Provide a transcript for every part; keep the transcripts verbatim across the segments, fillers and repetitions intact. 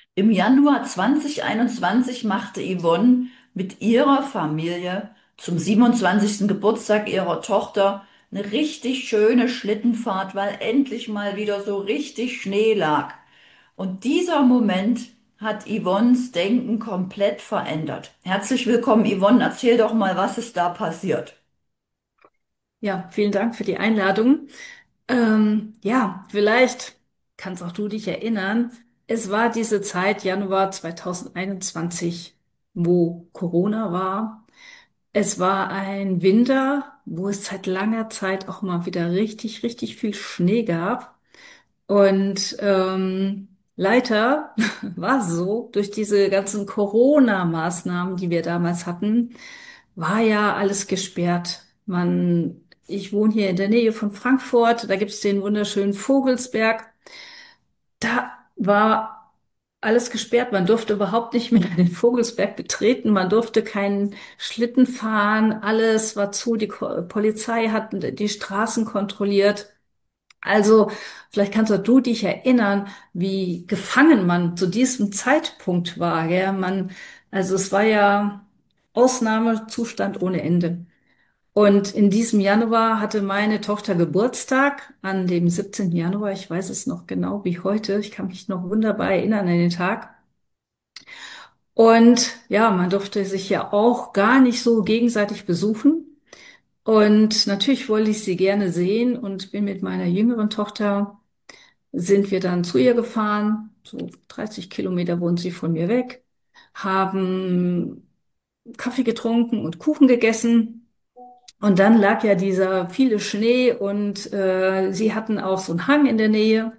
Im Januar zwanzig einundzwanzig machte Yvonne mit ihrer Familie zum siebenundzwanzigsten Geburtstag ihrer Tochter eine richtig schöne Schlittenfahrt, weil endlich mal wieder so richtig Schnee lag. Und dieser Moment hat Yvonnes Denken komplett verändert. Herzlich willkommen, Yvonne. Erzähl doch mal, was ist da passiert. Ja, vielen Dank für die Einladung. Ähm, ja, vielleicht kannst auch du dich erinnern. Es war diese Zeit, Januar zwanzig einundzwanzig, wo Corona war. Es war ein Winter, wo es seit langer Zeit auch mal wieder richtig, richtig viel Schnee gab. Und ähm, leider war es so, durch diese ganzen Corona-Maßnahmen, die wir damals hatten, war ja alles gesperrt. Man, ich wohne hier in der Nähe von Frankfurt, da gibt's den wunderschönen Vogelsberg. Da war alles gesperrt. Man durfte überhaupt nicht mehr den Vogelsberg betreten. Man durfte keinen Schlitten fahren. Alles war zu. Die Ko Polizei hat die Straßen kontrolliert. Also, vielleicht kannst auch du dich erinnern, wie gefangen man zu diesem Zeitpunkt war. Ja, man, also es war ja Ausnahmezustand ohne Ende. Und in diesem Januar hatte meine Tochter Geburtstag, an dem siebzehnten Januar. Ich weiß es noch genau wie heute. Ich kann mich noch wunderbar erinnern an den Tag. Und ja, man durfte sich ja auch gar nicht so gegenseitig besuchen. Und natürlich wollte ich sie gerne sehen und bin mit meiner jüngeren Tochter sind wir dann zu ihr gefahren. So dreißig Kilometer wohnt sie von mir weg, haben Kaffee getrunken und Kuchen gegessen. Und dann lag ja dieser viele Schnee und äh, sie hatten auch so einen Hang in der Nähe.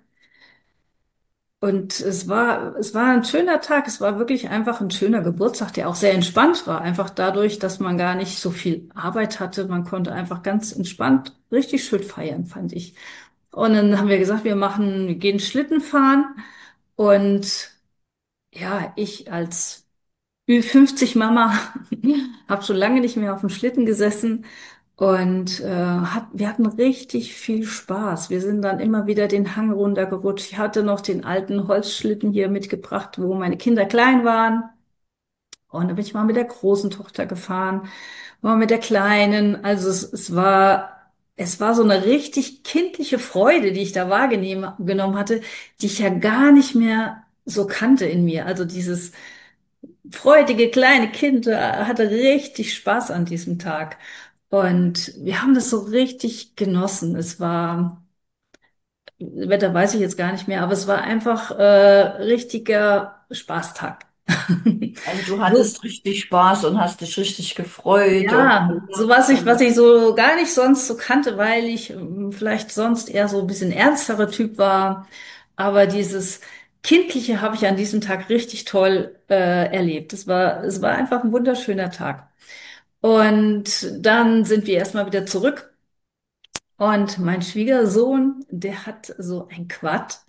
Und es war, es war ein schöner Tag. Es war wirklich einfach ein schöner Geburtstag, der auch sehr entspannt war. Einfach dadurch, dass man gar nicht so viel Arbeit hatte. Man konnte einfach ganz entspannt richtig schön feiern, fand ich. Und dann haben wir gesagt, wir machen, wir gehen Schlitten fahren. Und ja, ich als ü fünfzig Mama habe schon lange nicht mehr auf dem Schlitten gesessen und äh, hat, wir hatten richtig viel Spaß. Wir sind dann immer wieder den Hang runtergerutscht. Ich hatte noch den alten Holzschlitten hier mitgebracht, wo meine Kinder klein waren. Und dann bin ich mal mit der großen Tochter gefahren, mal mit der kleinen. Also es, es war, es war so eine richtig kindliche Freude, die ich da wahrgenommen hatte, die ich ja gar nicht mehr so kannte in mir. Also dieses freudige kleine Kind äh, hatte richtig Spaß an diesem Tag. Und wir haben das so richtig genossen. Es war, Wetter weiß ich jetzt gar nicht mehr, aber es war einfach äh, richtiger Spaßtag. Also du So, hattest richtig Spaß und hast dich richtig gefreut und ja, so was ich, was ich so gar nicht sonst so kannte, weil ich ähm, vielleicht sonst eher so ein bisschen ernsterer Typ war. Aber dieses Kindliche habe ich an diesem Tag richtig toll äh, erlebt. Es war, es war einfach ein wunderschöner Tag. Und dann sind wir erstmal wieder zurück. Und mein Schwiegersohn, der hat so ein Quad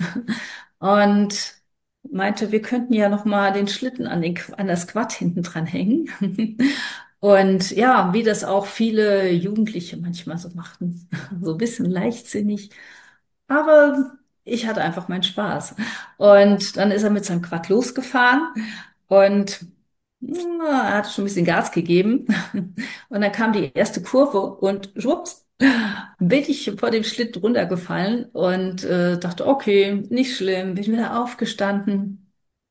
und meinte, wir könnten ja noch mal den Schlitten an den, Qu- an das Quad hinten dran hängen. Und ja, wie das auch viele Jugendliche manchmal so machten, so ein bisschen leichtsinnig. Aber ich hatte einfach meinen Spaß. Und dann ist er mit seinem Quad losgefahren und na, er hatte schon ein bisschen Gas gegeben. Und dann kam die erste Kurve und schwupps, bin ich vor dem Schlitten runtergefallen und äh, dachte, okay, nicht schlimm, bin wieder aufgestanden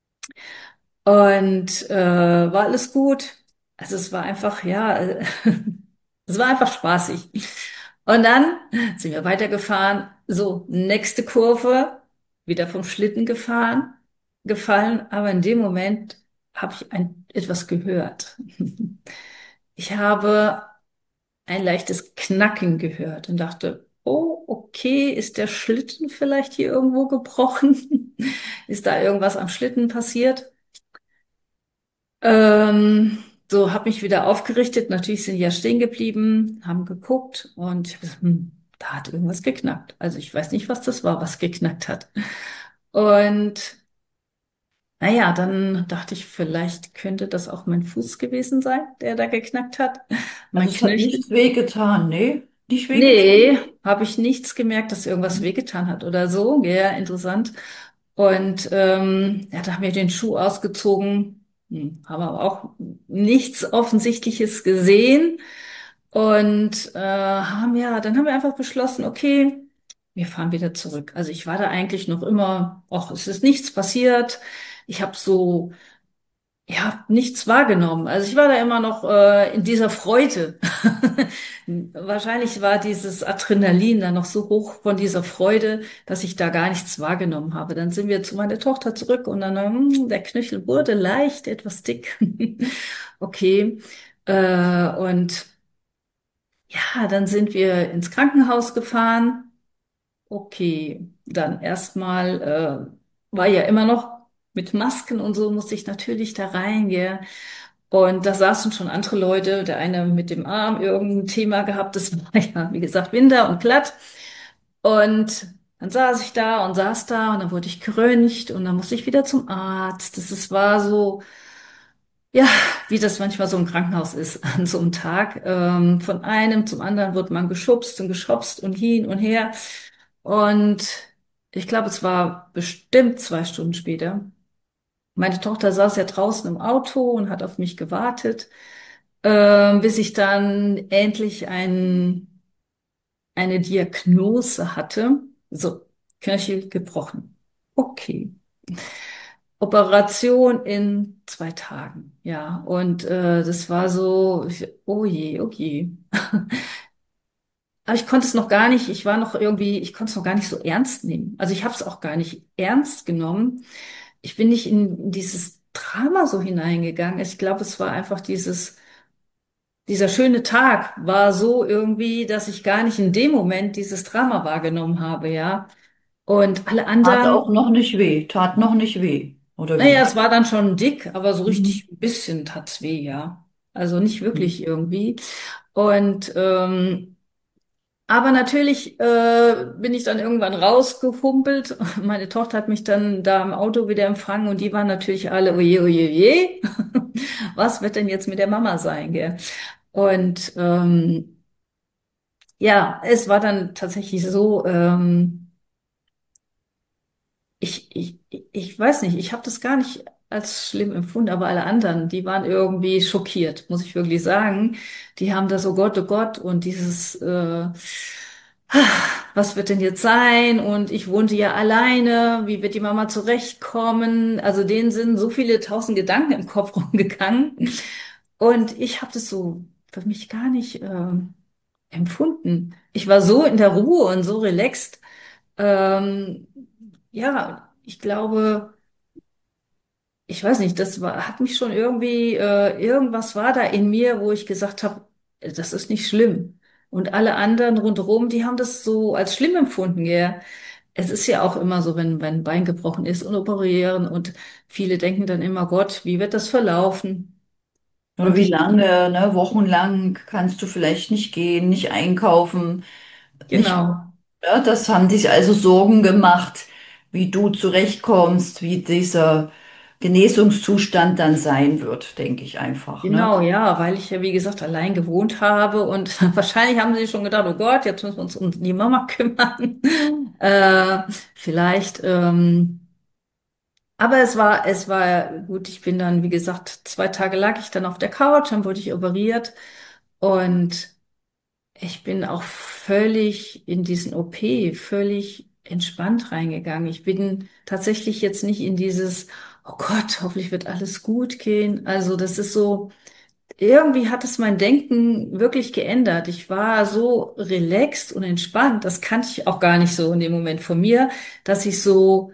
und äh, war alles gut. Also es war einfach, ja, äh, es war einfach spaßig. Und dann sind wir weitergefahren. So, nächste Kurve, wieder vom Schlitten gefahren, gefallen. Aber in dem Moment habe ich ein, etwas gehört. Ich habe ein leichtes Knacken gehört und dachte, oh, okay, ist der Schlitten vielleicht hier irgendwo gebrochen? Ist da irgendwas am Schlitten passiert? Ähm, so, habe mich wieder aufgerichtet. Natürlich sind die ja stehen geblieben, haben geguckt und ich hab gesagt, hm, da hat irgendwas geknackt. Also ich weiß nicht, was das war, was geknackt hat. Und naja, dann dachte ich, vielleicht könnte das auch mein Fuß gewesen sein, der da geknackt hat. also Mein es hat Knöchel. nichts wehgetan, nee, nicht wehgetan. Nee, habe ich nichts gemerkt, dass irgendwas wehgetan hat oder so. Ja, interessant. Und ähm, ja, da haben wir den Schuh ausgezogen, hm, haben aber auch nichts Offensichtliches gesehen. Und äh, haben ja, dann haben wir einfach beschlossen, okay, wir fahren wieder zurück. Also ich war da eigentlich noch immer, ach, es ist nichts passiert. Ich habe so, ja, nichts wahrgenommen. Also ich war da immer noch äh, in dieser Freude. Wahrscheinlich war dieses Adrenalin dann noch so hoch von dieser Freude, dass ich da gar nichts wahrgenommen habe. Dann sind wir zu meiner Tochter zurück und dann, hm, der Knöchel wurde leicht etwas dick. Okay. Äh, und ja, dann sind wir ins Krankenhaus gefahren. Okay, dann erstmal äh, war ja immer noch mit Masken und so musste ich natürlich da rein, gell. Und da saßen schon andere Leute, der eine mit dem Arm irgendein Thema gehabt, das war ja, wie gesagt, Winter und glatt. Und dann saß ich da und saß da und dann wurde ich geröntgt und dann musste ich wieder zum Arzt. Das ist, war so, ja, wie das manchmal so im Krankenhaus ist an so einem Tag. Ähm, von einem zum anderen wird man geschubst und geschubst und hin und her. Und ich glaube, es war bestimmt zwei Stunden später. Meine Tochter saß ja draußen im Auto und hat auf mich gewartet, ähm, bis ich dann endlich ein, eine Diagnose hatte. So, Knöchel gebrochen. Okay. Operation in zwei Tagen, ja. Und äh, das war so, ich, oh je, oh je. Aber ich konnte es noch gar nicht, ich war noch irgendwie, ich konnte es noch gar nicht so ernst nehmen. Also ich habe es auch gar nicht ernst genommen. Ich bin nicht in dieses Drama so hineingegangen. Ich glaube, es war einfach dieses, dieser schöne Tag war so irgendwie, dass ich gar nicht in dem Moment dieses Drama wahrgenommen habe, ja. Und alle Tat auch anderen, noch nicht weh, tat noch nicht weh, oder naja, wie? es war dann schon dick, aber so Mhm. richtig ein bisschen tat's weh, ja. Also nicht Mhm. wirklich irgendwie. Und ähm, aber natürlich äh, bin ich dann irgendwann rausgehumpelt. Meine Tochter hat mich dann da im Auto wieder empfangen und die waren natürlich alle, oje, oje, oje. Was wird denn jetzt mit der Mama sein, gell? Und ähm, ja, es war dann tatsächlich so, ähm, ich, ich, ich weiß nicht, ich habe das gar nicht als schlimm empfunden, aber alle anderen, die waren irgendwie schockiert, muss ich wirklich sagen. Die haben da so Gott, oh Gott und dieses, äh, was wird denn jetzt sein? Und ich wohnte ja alleine, wie wird die Mama zurechtkommen? Also denen sind so viele tausend Gedanken im Kopf rumgegangen. Und ich habe das so für mich gar nicht äh, empfunden. Ich war so in der Ruhe und so relaxed. Ähm, ja, ich glaube, ich weiß nicht, das war, hat mich schon irgendwie, äh, irgendwas war da in mir, wo ich gesagt habe, das ist nicht schlimm. Und alle anderen rundherum, die haben das so als schlimm empfunden, ja. Es ist ja auch immer so, wenn, wenn ein Bein gebrochen ist und operieren und viele denken dann immer, Gott, wie wird das verlaufen? Oder Und wie ich, lange, ne? Wochenlang kannst du vielleicht nicht gehen, nicht einkaufen, nicht, genau. ja, das haben sich also Sorgen gemacht, wie du zurechtkommst, wie dieser Genesungszustand dann sein wird, denke ich einfach, ne? Genau, ja, weil ich ja, wie gesagt, allein gewohnt habe und wahrscheinlich haben sie schon gedacht, oh Gott, jetzt müssen wir uns um die Mama kümmern. Äh, vielleicht, ähm, aber es war, es war gut. Ich bin dann, wie gesagt, zwei Tage lag ich dann auf der Couch, dann wurde ich operiert und ich bin auch völlig in diesen O P, völlig entspannt reingegangen. Ich bin tatsächlich jetzt nicht in dieses, oh Gott, hoffentlich wird alles gut gehen. Also das ist so. Irgendwie hat es mein Denken wirklich geändert. Ich war so relaxed und entspannt. Das kannte ich auch gar nicht so in dem Moment von mir, dass ich so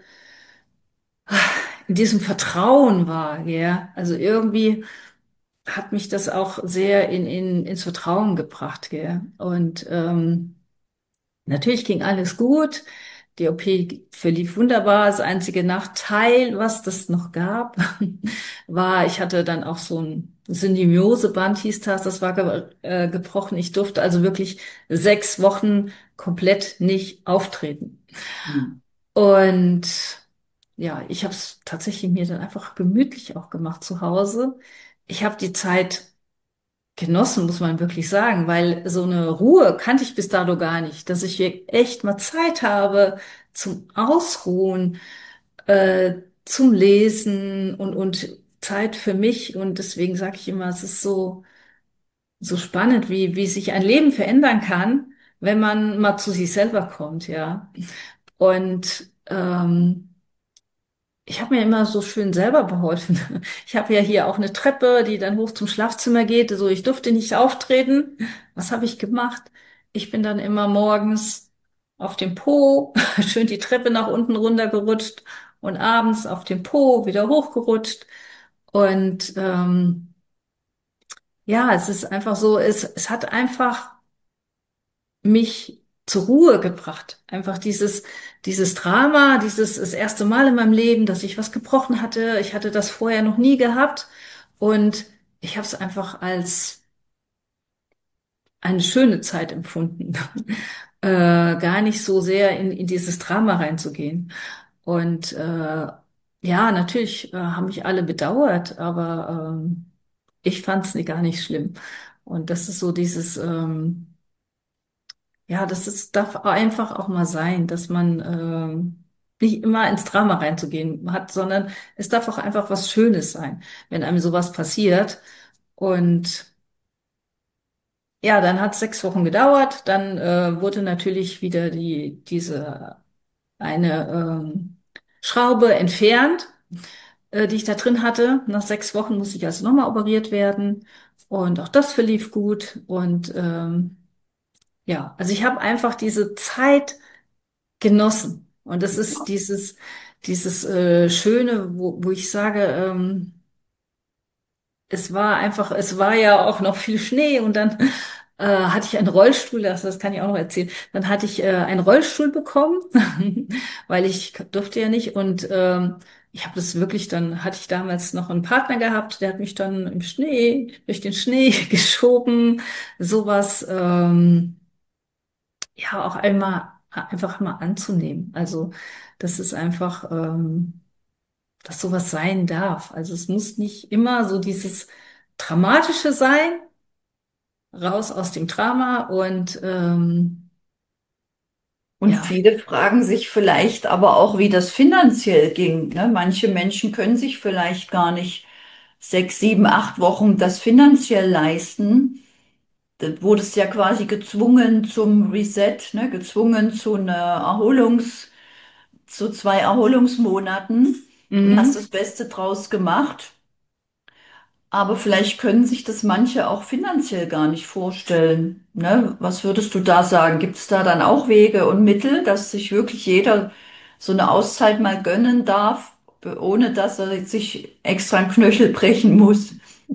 in diesem Vertrauen war, ja. Also irgendwie hat mich das auch sehr in, in, ins Vertrauen gebracht, gell. Und ähm, natürlich ging alles gut. Die O P verlief wunderbar. Das einzige Nachteil, was das noch gab, war, ich hatte dann auch so ein Syndesmoseband, hieß das, das war ge äh, gebrochen. Ich durfte also wirklich sechs Wochen komplett nicht auftreten. Hm. Und ja, ich habe es tatsächlich mir dann einfach gemütlich auch gemacht zu Hause. Ich habe die Zeit genossen, muss man wirklich sagen, weil so eine Ruhe kannte ich bis dato gar nicht, dass ich hier echt mal Zeit habe zum Ausruhen. äh, zum Lesen und, und Zeit für mich. Und deswegen sage ich immer, es ist so, so spannend, wie, wie sich ein Leben verändern kann, wenn man mal zu sich selber kommt, ja. Und ähm, ich habe mir immer so schön selber beholfen. Ich habe ja hier auch eine Treppe, die dann hoch zum Schlafzimmer geht. So, ich durfte nicht auftreten. Was habe ich gemacht? Ich bin dann immer morgens auf dem Po, schön die Treppe nach unten runtergerutscht und abends auf dem Po wieder hochgerutscht. Und ähm, ja, es ist einfach so, es, es hat einfach mich zur Ruhe gebracht. Einfach dieses, dieses Drama, dieses das erste Mal in meinem Leben, dass ich was gebrochen hatte. Ich hatte das vorher noch nie gehabt und ich habe es einfach als eine schöne Zeit empfunden, äh, gar nicht so sehr in, in dieses Drama reinzugehen. Und äh, ja, natürlich äh, haben mich alle bedauert, aber ähm, ich fand es gar nicht schlimm. Und das ist so dieses ähm, ja, das ist, darf einfach auch mal sein, dass man ähm, nicht immer ins Drama reinzugehen hat, sondern es darf auch einfach was Schönes sein, wenn einem sowas passiert. Und ja, dann hat es sechs Wochen gedauert. Dann äh, wurde natürlich wieder die diese eine ähm, Schraube entfernt, äh, die ich da drin hatte. Nach sechs Wochen musste ich also nochmal operiert werden. Und auch das verlief gut. Und ähm, ja, also ich habe einfach diese Zeit genossen. Und das ist dieses, dieses äh, Schöne, wo, wo ich sage, ähm, es war einfach, es war ja auch noch viel Schnee und dann äh, hatte ich einen Rollstuhl, das, das kann ich auch noch erzählen. Dann hatte ich äh, einen Rollstuhl bekommen, weil ich durfte ja nicht und ähm, ich habe das wirklich, dann hatte ich damals noch einen Partner gehabt, der hat mich dann im Schnee, durch den Schnee geschoben, sowas. Ähm, ja auch einmal einfach mal anzunehmen. Also, das ist einfach, ähm, dass sowas sein darf. Also es muss nicht immer so dieses Dramatische sein, raus aus dem Drama und ähm, Und ja. viele fragen sich vielleicht aber auch, wie das finanziell ging. Ne? Manche Menschen können sich vielleicht gar nicht sechs, sieben, acht Wochen das finanziell leisten. Da wurdest ja quasi gezwungen zum Reset, ne? Gezwungen zu einer Erholungs, zu zwei Erholungsmonaten und hast Mhm. das Beste draus gemacht. Aber vielleicht können sich das manche auch finanziell gar nicht vorstellen. Ne? Was würdest du da sagen? Gibt es da dann auch Wege und Mittel, dass sich wirklich jeder so eine Auszeit mal gönnen darf, ohne dass er sich extra einen Knöchel brechen muss?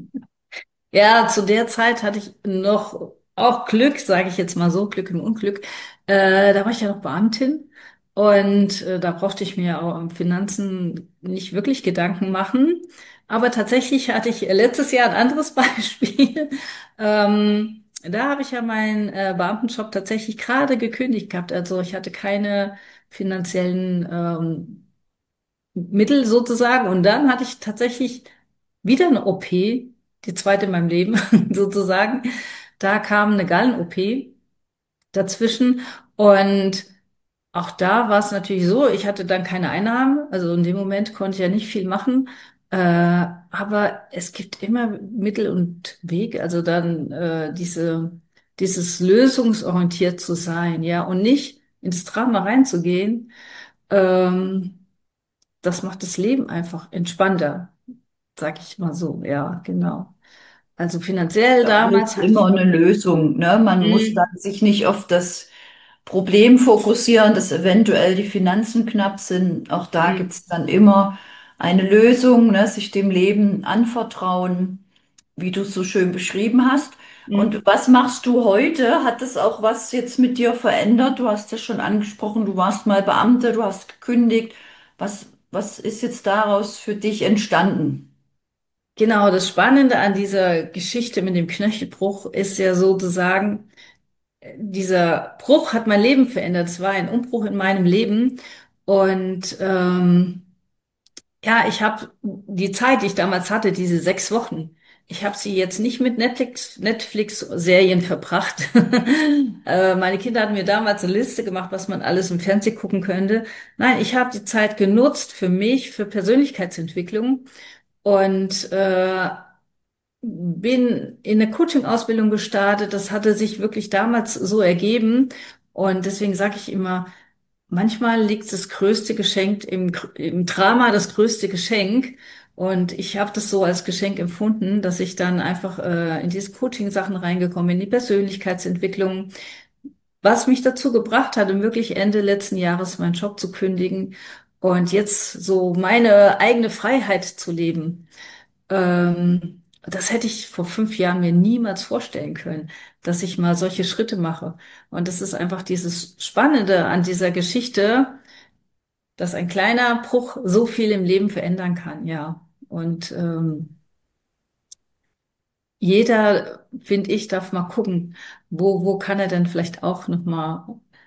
Ja, zu der Zeit hatte ich noch auch Glück, sage ich jetzt mal so, Glück im Unglück. Äh, da war ich ja noch Beamtin und äh, da brauchte ich mir auch um Finanzen nicht wirklich Gedanken machen. Aber tatsächlich hatte ich letztes Jahr ein anderes Beispiel. Ähm, da habe ich ja meinen äh, Beamtenjob tatsächlich gerade gekündigt gehabt. Also ich hatte keine finanziellen ähm, Mittel sozusagen. Und dann hatte ich tatsächlich wieder eine O P, die zweite in meinem Leben sozusagen. Da kam eine Gallen-O P dazwischen. Und auch da war es natürlich so, ich hatte dann keine Einnahmen. Also in dem Moment konnte ich ja nicht viel machen. Äh, aber es gibt immer Mittel und Wege, also dann äh, diese, dieses lösungsorientiert zu sein, ja, und nicht ins Drama reinzugehen. Ähm, das macht das Leben einfach entspannter, sag ich mal so. Ja, genau. Also finanziell Da damals hilft hatte immer ich. eine Lösung, ne? Man muss dann Hm, sich nicht auf das Problem fokussieren, dass eventuell die Finanzen knapp sind. Auch da gibt hm, es dann immer eine Lösung, ne? Sich dem Leben anvertrauen, wie du es so schön beschrieben hast. Und hm. was machst du heute? Hat das auch was jetzt mit dir verändert? Du hast ja schon angesprochen, du warst mal Beamte, du hast gekündigt. Was, was ist jetzt daraus für dich entstanden? Genau, das Spannende an dieser Geschichte mit dem Knöchelbruch ist ja sozusagen, dieser Bruch hat mein Leben verändert. Es war ein Umbruch in meinem Leben. Und ähm, ja, ich habe die Zeit, die ich damals hatte, diese sechs Wochen. Ich habe sie jetzt nicht mit Netflix, Netflix-Serien verbracht. Äh, Meine Kinder hatten mir damals eine Liste gemacht, was man alles im Fernsehen gucken könnte. Nein, ich habe die Zeit genutzt für mich, für Persönlichkeitsentwicklung und äh, bin in eine Coaching-Ausbildung gestartet. Das hatte sich wirklich damals so ergeben. Und deswegen sage ich immer, manchmal liegt das größte Geschenk im, im Drama, das größte Geschenk. Und ich habe das so als Geschenk empfunden, dass ich dann einfach äh, in diese Coaching-Sachen reingekommen bin, in die Persönlichkeitsentwicklung, was mich dazu gebracht hat, um wirklich Ende letzten Jahres meinen Job zu kündigen und jetzt so meine eigene Freiheit zu leben. Ähm, das hätte ich vor fünf Jahren mir niemals vorstellen können, dass ich mal solche Schritte mache. Und das ist einfach dieses Spannende an dieser Geschichte, dass ein kleiner Bruch so viel im Leben verändern kann, ja. Und ähm, jeder, finde ich, darf mal gucken, wo, wo kann er denn vielleicht auch noch mal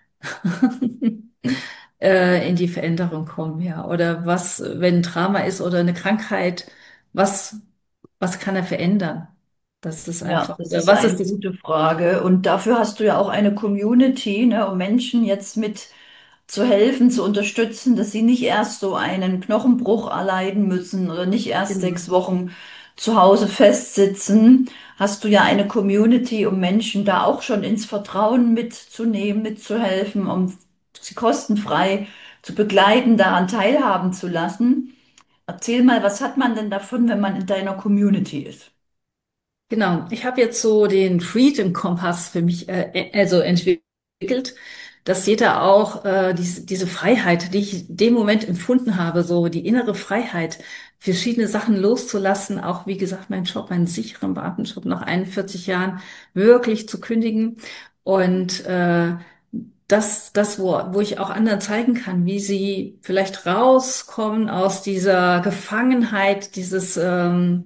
äh, in die Veränderung kommen, ja. Oder was, wenn ein Drama ist oder eine Krankheit, was, was kann er verändern? Das ist Ja, einfach, das oder ist was ist eine das? gute Frage. Und dafür hast du ja auch eine Community, ne, um Menschen jetzt mit zu helfen, zu unterstützen, dass sie nicht erst so einen Knochenbruch erleiden müssen oder nicht erst Genau. sechs Wochen zu Hause festsitzen. Hast du ja eine Community, um Menschen da auch schon ins Vertrauen mitzunehmen, mitzuhelfen, um sie kostenfrei zu begleiten, daran teilhaben zu lassen. Erzähl mal, was hat man denn davon, wenn man in deiner Community ist? Genau, ich habe jetzt so den Freedom Kompass für mich äh, äh, also entwickelt, dass jeder auch äh, diese, diese Freiheit, die ich in dem Moment empfunden habe, so die innere Freiheit, verschiedene Sachen loszulassen, auch wie gesagt, meinen Job, meinen sicheren Beamtenjob nach einundvierzig Jahren wirklich zu kündigen und äh, das, das, wo, wo ich auch anderen zeigen kann, wie sie vielleicht rauskommen aus dieser Gefangenheit, dieses ähm,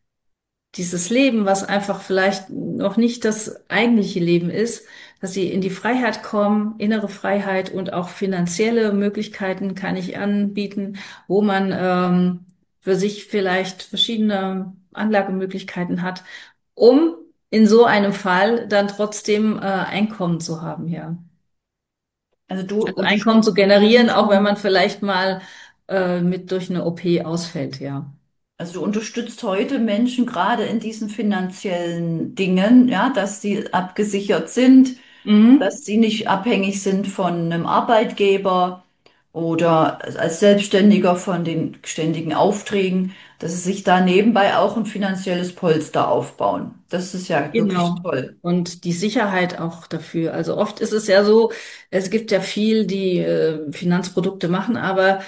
dieses Leben, was einfach vielleicht noch nicht das eigentliche Leben ist, dass sie in die Freiheit kommen, innere Freiheit und auch finanzielle Möglichkeiten kann ich anbieten, wo man ähm, für sich vielleicht verschiedene Anlagemöglichkeiten hat, um in so einem Fall dann trotzdem äh, Einkommen zu haben, ja. Also du Also Einkommen zu unterstützt generieren, auch wenn man Menschen. vielleicht mal äh, mit durch eine O P ausfällt, ja. Also du unterstützt heute Menschen gerade in diesen finanziellen Dingen, ja, dass sie abgesichert sind, Mhm. dass sie nicht abhängig sind von einem Arbeitgeber oder als Selbstständiger von den ständigen Aufträgen, dass sie sich da nebenbei auch ein finanzielles Polster aufbauen. Das ist ja wirklich Genau. toll. Und die Sicherheit auch dafür. Also oft ist es ja so, es gibt ja viel, die äh, Finanzprodukte machen, aber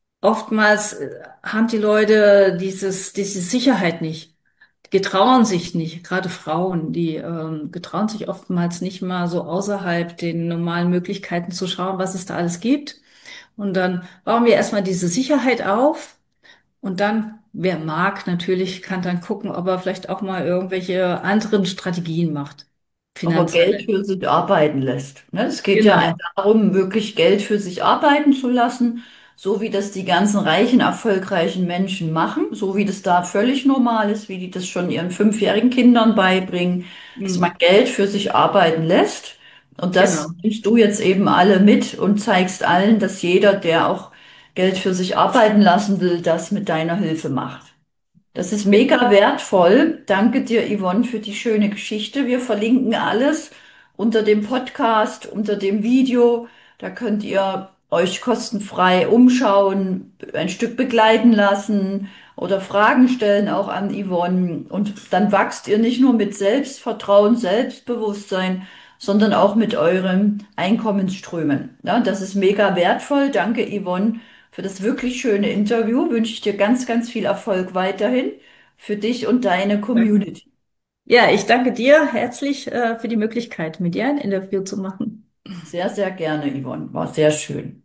oftmals äh, haben die Leute dieses, diese Sicherheit nicht, getrauen sich nicht, gerade Frauen, die ähm, getrauen sich oftmals nicht mal so außerhalb den normalen Möglichkeiten zu schauen, was es da alles gibt. Und dann bauen wir erstmal diese Sicherheit auf. Und dann, wer mag, natürlich kann dann gucken, ob er vielleicht auch mal irgendwelche anderen Strategien macht. Aber Geld Finanzielle. für sich arbeiten lässt. Ne? Es geht ja Genau. darum, wirklich Geld für sich arbeiten zu lassen, so wie das die ganzen reichen, erfolgreichen Menschen machen, so wie das da völlig normal ist, wie die das schon ihren fünfjährigen Kindern beibringen, dass man Mhm. Geld für sich arbeiten lässt. Und das Genau. nimmst du jetzt eben alle mit und zeigst allen, dass jeder, der auch Geld für sich arbeiten lassen will, das mit deiner Hilfe macht. Das ist mega wertvoll. Danke dir, Yvonne, für die schöne Geschichte. Wir verlinken alles unter dem Podcast, unter dem Video. Da könnt ihr euch kostenfrei umschauen, ein Stück begleiten lassen oder Fragen stellen auch an Yvonne. Und dann wachst ihr nicht nur mit Selbstvertrauen, Selbstbewusstsein, sondern auch mit euren Einkommensströmen. Ja, das ist mega wertvoll. Danke, Yvonne, für das wirklich schöne Interview. Wünsche ich dir ganz, ganz viel Erfolg weiterhin für dich und deine Community. Ja, ich danke dir herzlich, äh, für die Möglichkeit, mit dir ein Interview zu machen. Sehr, sehr gerne, Yvonne. War sehr schön.